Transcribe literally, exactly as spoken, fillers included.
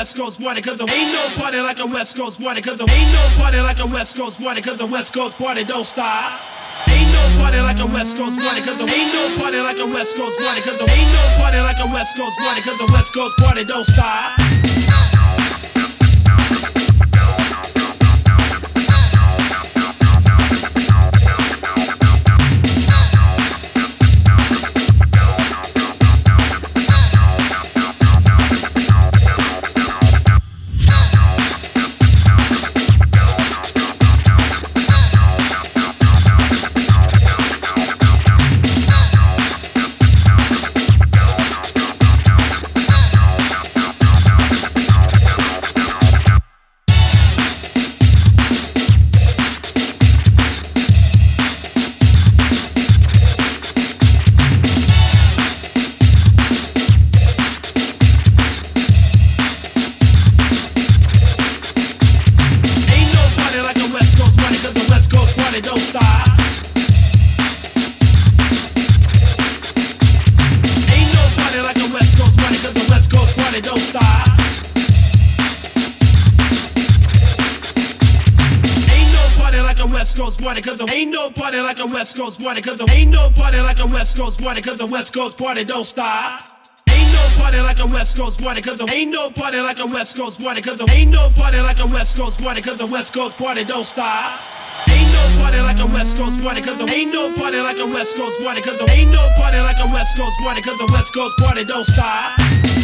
West Coast party, cause there ain't no party like a West Coast party, cause there ain't no party like a West Coast party, cause the West Coast party don't stop. Ain't no party like a West Coast party, cause there ain't no party like a West Coast party, cause there ain't no party like a West Coast party, cause the West Coast party don't stop. Don't stop. Ain't no party like a West Coast party, cause the West Coast party don't stop. Ain't no party like a West Coast party, cause there ain't no party like a West Coast party, cause there ain't no party like a West Coast party, cause the West Coast party don't stop. Ain't no party like a West Coast party, cause there ain't no party like a West Coast party, cause there ain't no party like a West Coast party, cause the West Coast party don't stop. Ain't no party like a West Coast party, cause there ain't no party like a West Coast party, cause there ain't no party like a West Coast party, cause the West Coast party don't stop.